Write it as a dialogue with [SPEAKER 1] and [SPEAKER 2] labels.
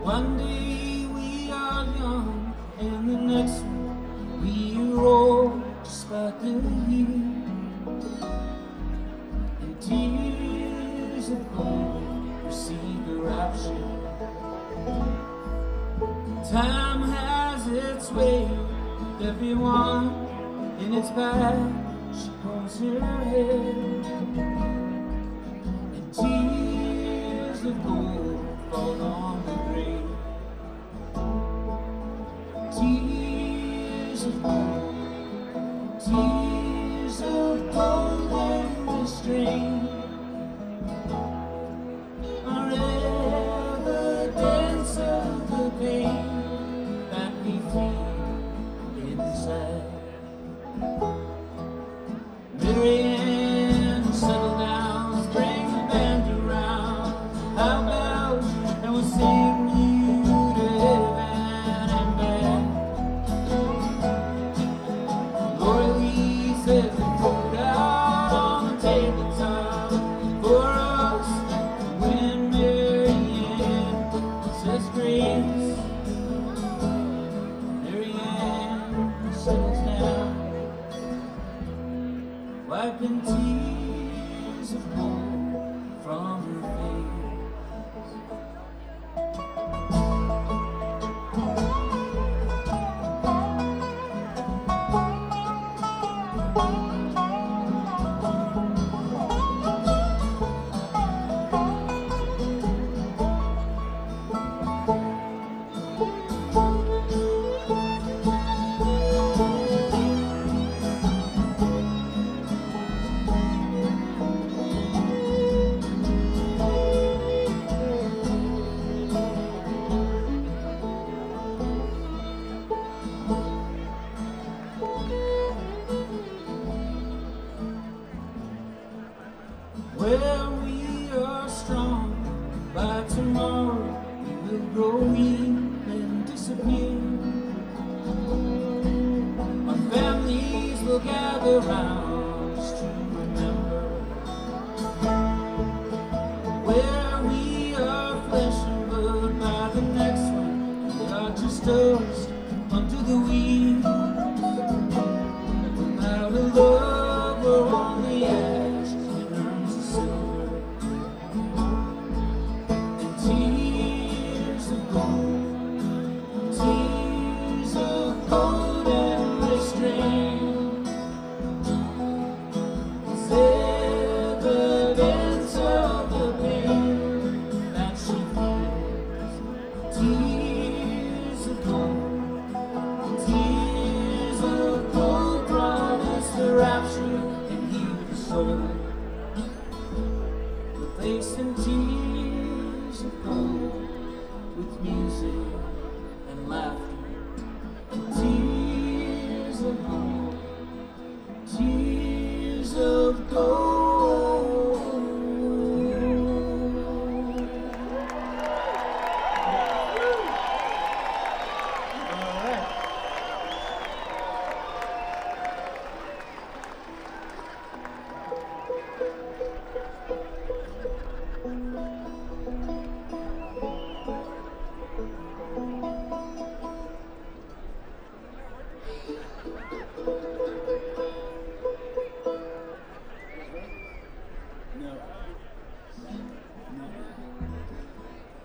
[SPEAKER 1] One day we are young, and the next we are old, just like the year. And tears of gold receive the rapture. Time has its way with everyone in its path. She combs her hair, and tears of gold fall on the grave. Tears of gold, tears of golden restraint are evidence of the pain that we feel inside. Marianne, settle down, bring the band around. How about and we'll sing you to heaven and back. Laura Lee says the food out on the tabletop for us. When Marianne says grace, Marianne settles down, wiping tears of gold from her face. Well, we are strong. By tomorrow we will grow weak and disappear. Our families will gather round us to remember where we are flesh and blood. By the next one we are just dust under the wheels. Without a love we're only ash that earns the silver. And tears of gold, tears of golden restraint is evidence of the pain that she feels. Tears of gold, tears of gold promise the rapture and heal the soul. Replacing tears of gold with music and laughter. Tears of gold, tears of gold. No.